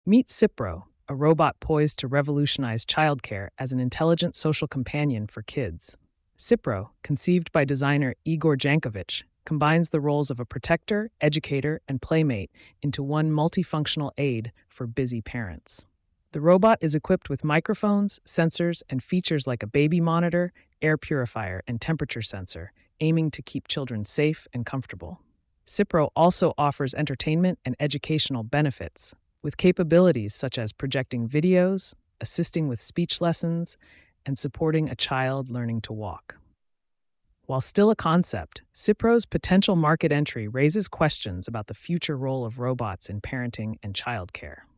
Meet Cipro, a robot poised to revolutionize childcare as an intelligent social companion for kids. Cipro, conceived by designer Igor Jankovic, combines the roles of a protector, educator, and playmate into one multifunctional aid for busy parents. The robot is equipped with microphones, sensors, and features like a baby monitor, air purifier, and temperature sensor, aiming to keep children safe and comfortable. Cipro also offers entertainment and educational benefits, with capabilities such as projecting videos, assisting with speech lessons, and supporting a child learning to walk. While still a concept, Cipro's potential market entry raises questions about the future role of robots in parenting and childcare.